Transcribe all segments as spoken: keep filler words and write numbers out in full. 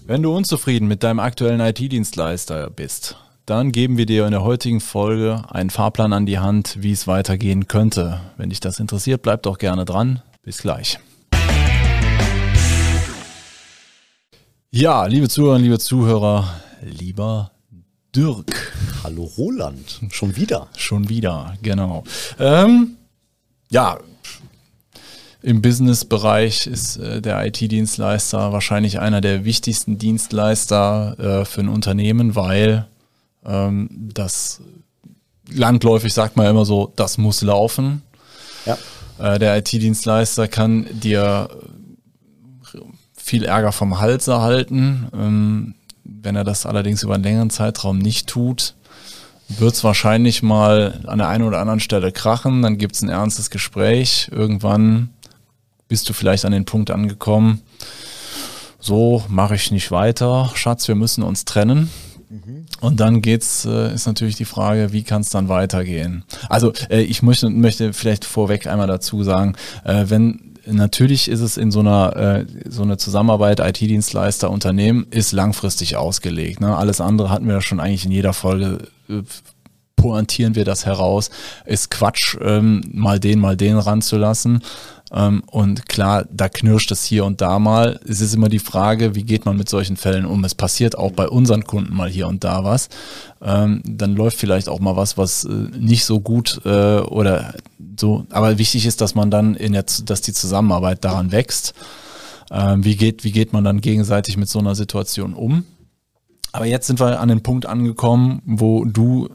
Wenn du unzufrieden mit deinem aktuellen I T-Dienstleister bist, dann geben wir dir in der heutigen Folge einen Fahrplan an die Hand, wie es weitergehen könnte. Wenn dich das interessiert, bleib doch gerne dran. Bis gleich. Ja, liebe Zuhörerinnen, liebe Zuhörer, lieber Dirk. Hallo Roland, schon wieder. Schon wieder, genau. Ähm, ja, im Businessbereich ist äh, der I T-Dienstleister wahrscheinlich einer der wichtigsten Dienstleister äh, für ein Unternehmen, weil ähm, das landläufig sagt man immer so, das muss laufen. Ja. Äh, der I T-Dienstleister kann dir viel Ärger vom Hals erhalten. Ähm, wenn er das allerdings über einen längeren Zeitraum nicht tut, wird es wahrscheinlich mal an der einen oder anderen Stelle krachen. Dann gibt es ein ernstes Gespräch. Irgendwann bist du vielleicht an den Punkt angekommen, so mache ich nicht weiter, Schatz, wir müssen uns trennen. Mhm. Und dann geht's, äh, ist natürlich die Frage, wie kann es dann weitergehen? Also äh, ich möchte, möchte vielleicht vorweg einmal dazu sagen, äh, wenn natürlich ist es in so einer äh, so eine Zusammenarbeit I T-Dienstleister Unternehmen ist langfristig ausgelegt. Ne? Alles andere hatten wir ja schon eigentlich in jeder Folge. Äh, pointieren wir das heraus, ist Quatsch, ähm, mal den, mal den ranzulassen. Ähm, und klar, da knirscht es hier und da mal. Es ist immer die Frage, wie geht man mit solchen Fällen um? Es passiert auch bei unseren Kunden mal hier und da was. Ähm, dann läuft vielleicht auch mal was, was äh, nicht so gut äh, oder so. Aber wichtig ist, dass man dann in der, dass die Zusammenarbeit daran wächst. Ähm, wie geht, wie geht man dann gegenseitig mit so einer Situation um? Aber jetzt sind wir an den Punkt angekommen, wo du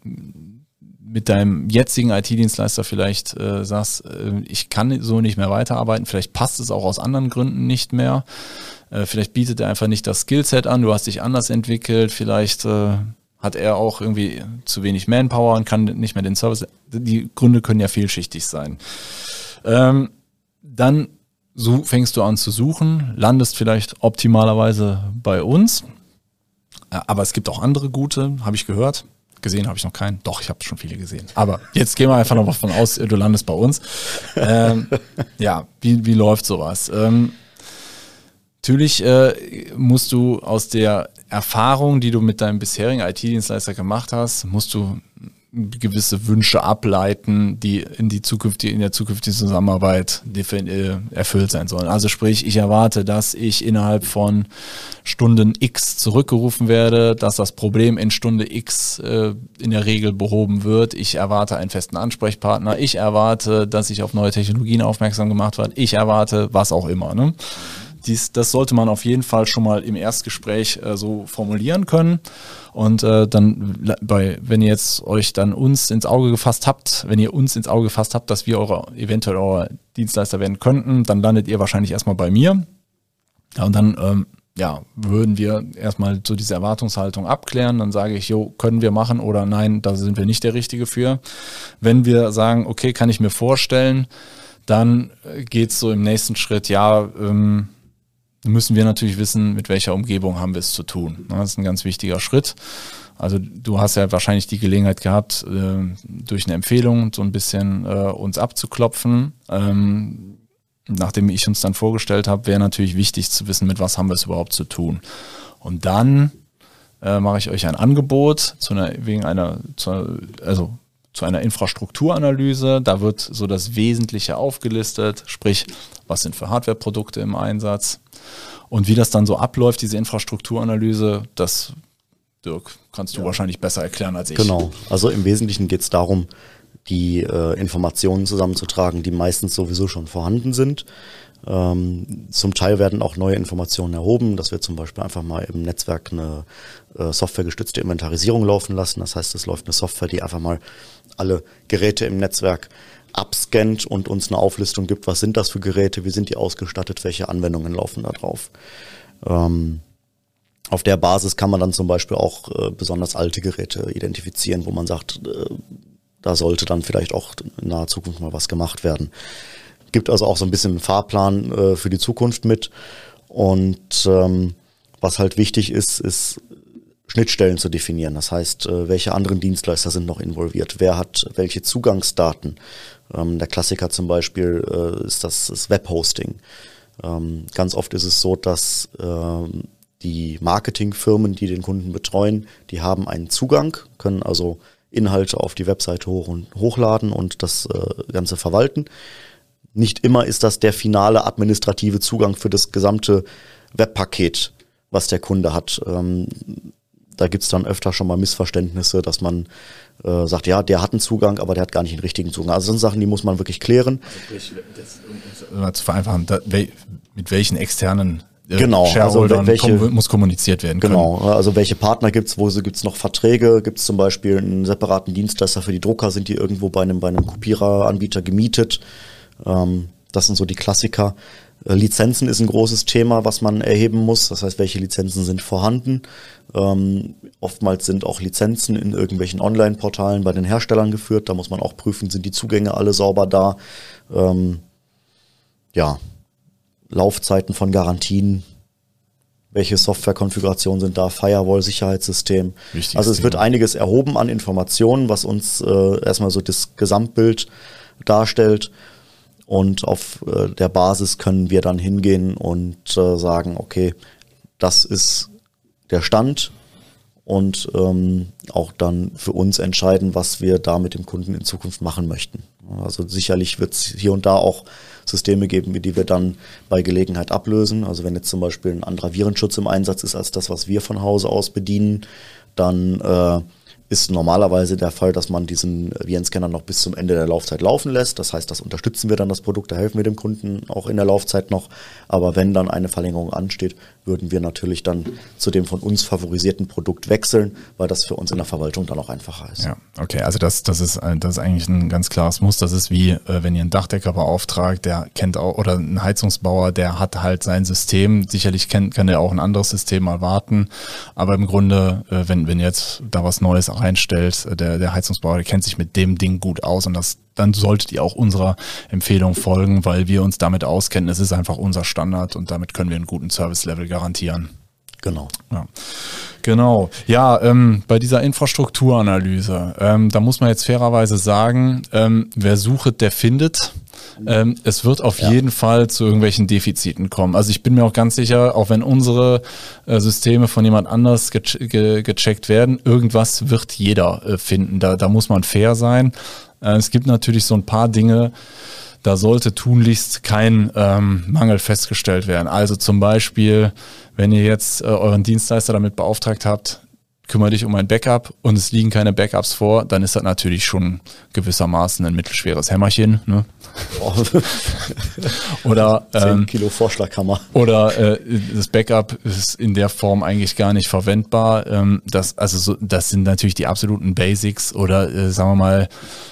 mit deinem jetzigen I T-Dienstleister vielleicht äh, sagst, äh, ich kann so nicht mehr weiterarbeiten, vielleicht passt es auch aus anderen Gründen nicht mehr, äh, vielleicht bietet er einfach nicht das Skillset an, du hast dich anders entwickelt, vielleicht äh, hat er auch irgendwie zu wenig Manpower und kann nicht mehr den Service, die Gründe können ja vielschichtig sein. Ähm, dann so fängst du an zu suchen, landest vielleicht optimalerweise bei uns. Aber es gibt auch andere gute, habe ich gehört. Gesehen habe ich noch keinen. Doch, ich habe schon viele gesehen. Aber jetzt gehen wir einfach noch mal von aus, du landest bei uns. Ähm, ja, wie, wie läuft sowas? Ähm, natürlich äh, musst du aus der Erfahrung, die du mit deinem bisherigen I T-Dienstleister gemacht hast, musst du gewisse Wünsche ableiten, die in die zukünftige, in der zukünftigen Zusammenarbeit erfüllt sein sollen. Also sprich, ich erwarte, dass ich innerhalb von Stunden X zurückgerufen werde, dass das Problem in Stunde X äh, in der Regel behoben wird. Ich erwarte einen festen Ansprechpartner. Ich erwarte, dass ich auf neue Technologien aufmerksam gemacht werde. Ich erwarte was auch immer. Ne? Dies, das sollte man auf jeden Fall schon mal im Erstgespräch äh, so formulieren können. Und äh, dann, bei, wenn ihr jetzt euch dann uns ins Auge gefasst habt, wenn ihr uns ins Auge gefasst habt, dass wir eure, eventuell euer Dienstleister werden könnten, dann landet ihr wahrscheinlich erstmal bei mir. Ja, und dann ähm, ja, würden wir erstmal so diese Erwartungshaltung abklären. Dann sage ich, jo, können wir machen oder nein, da sind wir nicht der Richtige für. Wenn wir sagen, okay, kann ich mir vorstellen, dann geht's so im nächsten Schritt, ja, ähm, müssen wir natürlich wissen, mit welcher Umgebung haben wir es zu tun. Das ist ein ganz wichtiger Schritt. Also du hast ja wahrscheinlich die Gelegenheit gehabt, durch eine Empfehlung so ein bisschen uns abzuklopfen. Nachdem ich uns dann vorgestellt habe, wäre natürlich wichtig zu wissen, mit was haben wir es überhaupt zu tun. Und dann mache ich euch ein Angebot zu einer, wegen einer, zu, also zu einer Infrastrukturanalyse. Da wird so das Wesentliche aufgelistet, sprich, was sind für Hardwareprodukte im Einsatz. Und wie das dann so abläuft, diese Infrastrukturanalyse, das, Dirk, kannst du ja wahrscheinlich besser erklären als ich. Genau, also im Wesentlichen geht es darum, die äh, Informationen zusammenzutragen, die meistens sowieso schon vorhanden sind. Ähm, zum Teil werden auch neue Informationen erhoben, dass wir zum Beispiel einfach mal im Netzwerk eine äh, softwaregestützte Inventarisierung laufen lassen. Das heißt, es läuft eine Software, die einfach mal alle Geräte im Netzwerk abscannt und uns eine Auflistung gibt, was sind das für Geräte, wie sind die ausgestattet, welche Anwendungen laufen da drauf. Ähm, auf der Basis kann man dann zum Beispiel auch äh, besonders alte Geräte identifizieren, wo man sagt, äh, da sollte dann vielleicht auch in naher Zukunft mal was gemacht werden. Gibt also auch so ein bisschen einen Fahrplan äh, für die Zukunft mit. Und ähm, was halt wichtig ist, ist Schnittstellen zu definieren. Das heißt, äh, welche anderen Dienstleister sind noch involviert? Wer hat welche Zugangsdaten? Ähm, der Klassiker zum Beispiel äh, ist das, das Webhosting. Ähm, ganz oft ist es so, dass ähm, die Marketingfirmen, die den Kunden betreuen, die haben einen Zugang, können also Inhalte auf die Webseite hoch und hochladen und das äh, Ganze verwalten. Nicht immer ist das der finale administrative Zugang für das gesamte Webpaket, was der Kunde hat. Ähm, da gibt's dann öfter schon mal Missverständnisse, dass man äh, sagt, ja, der hat einen Zugang, aber der hat gar nicht den richtigen Zugang. Also das sind Sachen, die muss man wirklich klären. Also, das, um zu vereinfachen, da, mit welchen externen Genau, Shareholdern also welche, kom- muss kommuniziert werden können. Genau, also welche Partner gibt's, wo gibt's noch Verträge, gibt's zum Beispiel einen separaten Dienstleister für die Drucker, sind die irgendwo bei einem, bei einem Kopiereranbieter gemietet. Ähm, das sind so die Klassiker. Äh, Lizenzen ist ein großes Thema, was man erheben muss. Das heißt, welche Lizenzen sind vorhanden. Ähm, oftmals sind auch Lizenzen in irgendwelchen Online-Portalen bei den Herstellern geführt. Da muss man auch prüfen, sind die Zugänge alle sauber da. Ähm, ja, Laufzeiten von Garantien, welche Softwarekonfigurationen sind da, Firewall-Sicherheitssystem. Wichtiges Also es Thema. wird einiges erhoben an Informationen, was uns äh, erstmal so das Gesamtbild darstellt. Und auf äh, der Basis können wir dann hingehen und äh, sagen, okay, das ist der Stand und ähm, auch dann für uns entscheiden, was wir da mit dem Kunden in Zukunft machen möchten. Also sicherlich wird es hier und da auch Systeme geben, die wir dann bei Gelegenheit ablösen. Also wenn jetzt zum Beispiel ein anderer Virenschutz im Einsatz ist als das, was wir von Hause aus bedienen, dann äh, ist normalerweise der Fall, dass man diesen Virenscanner noch bis zum Ende der Laufzeit laufen lässt. Das heißt, das unterstützen wir dann das Produkt, da helfen wir dem Kunden auch in der Laufzeit noch. Aber wenn dann eine Verlängerung ansteht, würden wir natürlich dann zu dem von uns favorisierten Produkt wechseln, weil das für uns in der Verwaltung dann auch einfacher ist. Ja, okay, also das, das ist, das ist eigentlich ein ganz klares Muster. Das ist wie, äh, wenn ihr einen Dachdecker beauftragt, der kennt auch, oder einen Heizungsbauer, der hat halt sein System. Sicherlich kennt, kann der auch ein anderes System mal warten. Aber im Grunde, äh, wenn, wenn jetzt da was Neues reinstellt, der, der Heizungsbauer, der kennt sich mit dem Ding gut aus und das, dann solltet ihr auch unserer Empfehlung folgen, weil wir uns damit auskennen. Es ist einfach unser Standard und damit können wir einen guten Service-Level garantieren. Genau. Ja, genau. Ja, ähm, bei dieser Infrastrukturanalyse, ähm, da muss man jetzt fairerweise sagen, ähm, wer sucht, der findet. Ähm, es wird auf ja. jeden Fall zu irgendwelchen Defiziten kommen. Also ich bin mir auch ganz sicher, auch wenn unsere äh, Systeme von jemand anders ge- ge- gecheckt werden, irgendwas wird jeder äh, finden. Da, da muss man fair sein. Äh, es gibt natürlich so ein paar Dinge, da sollte tunlichst kein ähm, Mangel festgestellt werden. Also zum Beispiel, wenn ihr jetzt äh, euren Dienstleister damit beauftragt habt, kümmere dich um ein Backup und es liegen keine Backups vor, dann ist das natürlich schon gewissermaßen ein mittelschweres Hämmerchen. Ne? Oder ähm, zehn Kilo Vorschlaghammer. Oder äh, das Backup ist in der Form eigentlich gar nicht verwendbar. Ähm, das, also so, das sind natürlich die absoluten Basics oder äh, sagen wir mal,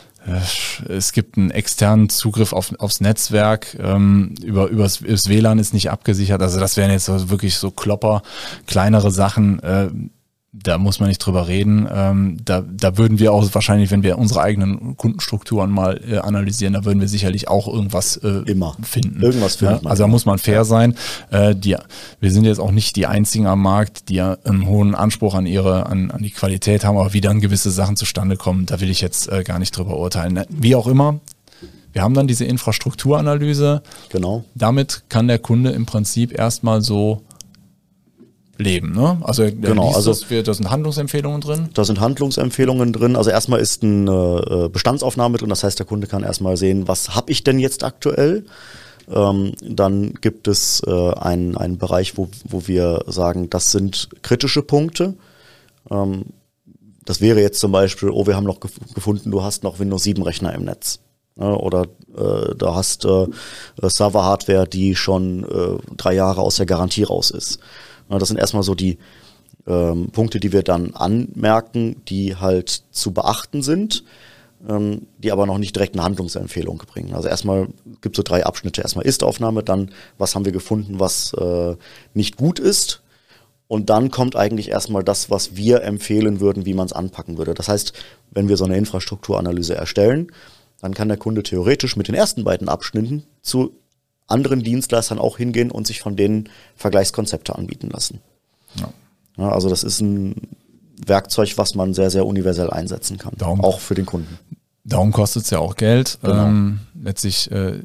es gibt einen externen Zugriff auf, aufs Netzwerk, ähm, über übers, übers W L A N ist nicht abgesichert. Also das wären jetzt so wirklich so Klopper, kleinere Sachen. Äh, da muss man nicht drüber reden. Ähm, da, da würden wir auch wahrscheinlich, wenn wir unsere eigenen Kundenstrukturen mal äh, analysieren, da würden wir sicherlich auch irgendwas äh, immer finden. Irgendwas findet ja, also da muss man fair sein. Äh, die, wir sind jetzt auch nicht die einzigen am Markt, die einen hohen Anspruch an ihre, an, an die Qualität haben, aber wie dann gewisse Sachen zustande kommen, da will ich jetzt äh, gar nicht drüber urteilen. Wie auch immer, wir haben dann diese Infrastrukturanalyse. Genau. Damit kann der Kunde im Prinzip erstmal so leben, ne? Also er genau, liest also das, wir, da sind Handlungsempfehlungen drin. Da sind Handlungsempfehlungen drin. Also erstmal ist eine Bestandsaufnahme drin. Das heißt, der Kunde kann erstmal sehen, was habe ich denn jetzt aktuell? Ähm, dann gibt es äh, einen, einen Bereich, wo, wo wir sagen, das sind kritische Punkte. Ähm, das wäre jetzt zum Beispiel, oh, wir haben noch gef- gefunden, du hast noch Windows sieben Rechner im Netz. Ja, oder äh, da hast äh, Server-Hardware, die schon äh, drei Jahre aus der Garantie raus ist. Ja, das sind erstmal so die ähm, Punkte, die wir dann anmerken, die halt zu beachten sind, ähm, die aber noch nicht direkt eine Handlungsempfehlung bringen. Also erstmal gibt es so drei Abschnitte. Erstmal Ist-Aufnahme, dann was haben wir gefunden, was äh, nicht gut ist. Und dann kommt eigentlich erstmal das, was wir empfehlen würden, wie man es anpacken würde. Das heißt, wenn wir so eine Infrastrukturanalyse erstellen, dann kann der Kunde theoretisch mit den ersten beiden Abschnitten zu anderen Dienstleistern auch hingehen und sich von denen Vergleichskonzepte anbieten lassen. Ja. Ja, also das ist ein Werkzeug, was man sehr, sehr universell einsetzen kann, Darum, auch für den Kunden. Darum kostet es ja auch Geld. Genau. Ähm, letztlich, äh,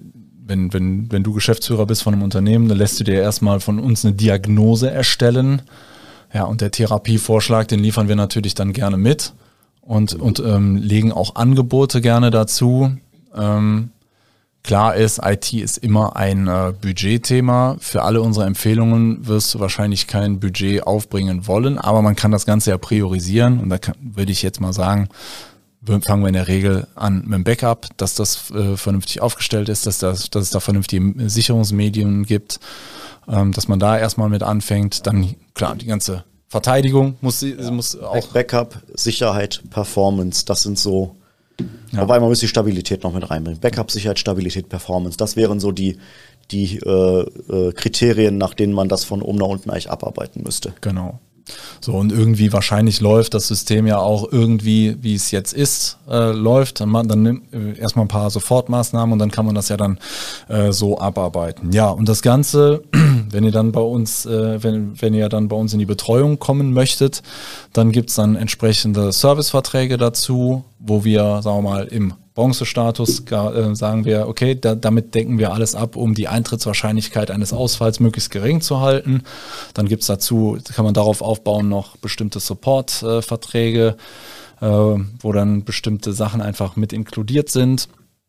wenn, wenn, wenn du Geschäftsführer bist von einem Unternehmen, dann lässt du dir erstmal von uns eine Diagnose erstellen. Ja, und der Therapievorschlag, den liefern wir natürlich dann gerne mit und, und ähm, legen auch Angebote gerne dazu. Ähm, klar ist, I T ist immer ein äh, Budgetthema. Für alle unsere Empfehlungen wirst du wahrscheinlich kein Budget aufbringen wollen, aber man kann das Ganze ja priorisieren. Und da kann, würde ich jetzt mal sagen, fangen wir in der Regel an mit dem Backup, dass das äh, vernünftig aufgestellt ist, dass, das, dass es da vernünftige Sicherungsmedien gibt, ähm, dass man da erstmal mit anfängt. Dann, klar, die ganze Verteidigung muss, ja. muss auch... Backup, Sicherheit, Performance, das sind so... Ja. Wobei man muss die Stabilität noch mit reinbringen. Backup, Sicherheit, Stabilität, Performance, das wären so die, die äh, äh, Kriterien, nach denen man das von oben nach unten eigentlich abarbeiten müsste. Genau. So, und irgendwie wahrscheinlich läuft das System ja auch irgendwie, wie es jetzt ist, äh, läuft. Dann, man, dann nimmt äh, erstmal ein paar Sofortmaßnahmen und dann kann man das ja dann äh, so abarbeiten. Ja, und das Ganze, wenn ihr dann bei uns, äh, wenn, wenn ihr dann bei uns in die Betreuung kommen möchtet, dann gibt's dann entsprechende Serviceverträge dazu, wo wir, sagen wir mal, im Bronzestatus äh, sagen wir, okay, da, damit decken wir alles ab, um die Eintrittswahrscheinlichkeit eines Ausfalls möglichst gering zu halten. Dann gibt's dazu, kann man darauf aufbauen, noch bestimmte Support-Verträge, äh, wo dann bestimmte Sachen einfach mit inkludiert sind.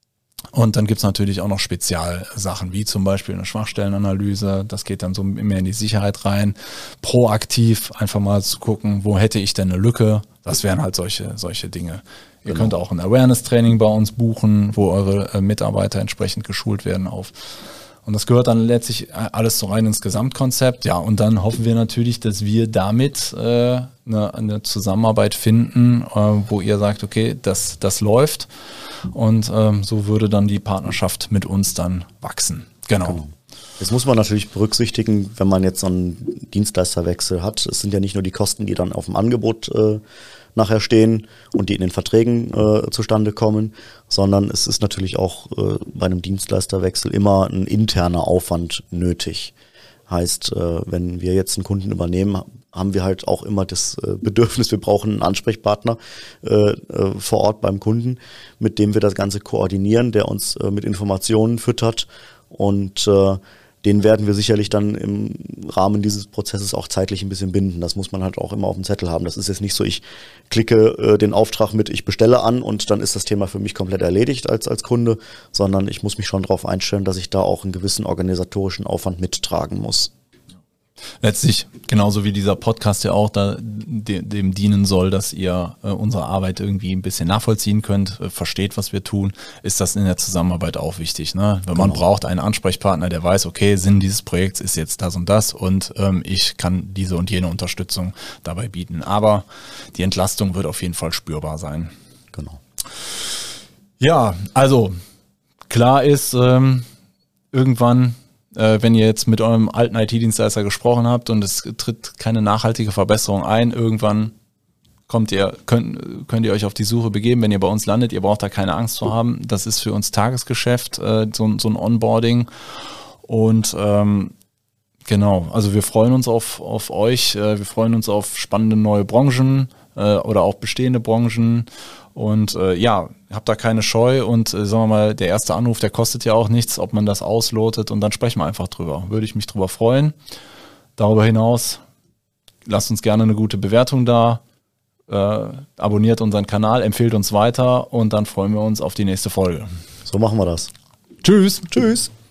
Und dann gibt's natürlich auch noch Spezialsachen, wie zum Beispiel eine Schwachstellenanalyse. Das geht dann so mehr in die Sicherheit rein. Proaktiv einfach mal zu gucken, wo hätte ich denn eine Lücke? Das wären halt solche, solche Dinge. Ihr genau. könnt auch ein Awareness-Training bei uns buchen, wo eure äh, Mitarbeiter entsprechend geschult werden auf. Und das gehört dann letztlich alles so rein ins Gesamtkonzept. Ja, und dann hoffen wir natürlich, dass wir damit äh, eine, eine Zusammenarbeit finden, äh, wo ihr sagt, okay, das, das läuft. Und ähm, so würde dann die Partnerschaft mit uns dann wachsen. Genau. genau. Das muss man natürlich berücksichtigen, wenn man jetzt so einen Dienstleisterwechsel hat. Es sind ja nicht nur die Kosten, die dann auf dem Angebot äh, nachher stehen und die in den Verträgen äh, zustande kommen, sondern es ist natürlich auch äh, bei einem Dienstleisterwechsel immer ein interner Aufwand nötig. Heißt, äh, wenn wir jetzt einen Kunden übernehmen, haben wir halt auch immer das äh, Bedürfnis, wir brauchen einen Ansprechpartner äh, äh, vor Ort beim Kunden, mit dem wir das Ganze koordinieren, der uns äh, mit Informationen füttert und äh, den werden wir sicherlich dann im Rahmen dieses Prozesses auch zeitlich ein bisschen binden. Das muss man halt auch immer auf dem Zettel haben. Das ist jetzt nicht so, ich klicke äh, den Auftrag mit, ich bestelle an und dann ist das Thema für mich komplett erledigt als, als Kunde, sondern ich muss mich schon darauf einstellen, dass ich da auch einen gewissen organisatorischen Aufwand mittragen muss. Letztlich, genauso wie dieser Podcast ja auch da, de, dem dienen soll, dass ihr äh, unsere Arbeit irgendwie ein bisschen nachvollziehen könnt, äh, versteht, was wir tun, ist das in der Zusammenarbeit auch wichtig. Ne? Wenn man genau. braucht einen Ansprechpartner, der weiß, okay, Sinn dieses Projekts ist jetzt das und das und ähm, ich kann diese und jene Unterstützung dabei bieten. Aber die Entlastung wird auf jeden Fall spürbar sein. Genau. Ja, also klar ist, ähm, irgendwann wenn ihr jetzt mit eurem alten I T-Dienstleister gesprochen habt und es tritt keine nachhaltige Verbesserung ein, irgendwann kommt ihr, könnt, könnt ihr euch auf die Suche begeben, wenn ihr bei uns landet. Ihr braucht da keine Angst vor haben. Das ist für uns Tagesgeschäft, äh, so, so ein Onboarding. Und ähm, genau, also wir freuen uns auf, auf euch. Äh, wir freuen uns auf spannende neue Branchen äh, oder auch bestehende Branchen. Und äh, ja, habt da keine Scheu und äh, sagen wir mal, der erste Anruf, der kostet ja auch nichts, ob man das auslotet und dann sprechen wir einfach drüber. Würde ich mich drüber freuen. Darüber hinaus, lasst uns gerne eine gute Bewertung da, äh, abonniert unseren Kanal, empfehlt uns weiter und dann freuen wir uns auf die nächste Folge. So machen wir das. Tschüss. Tschüss.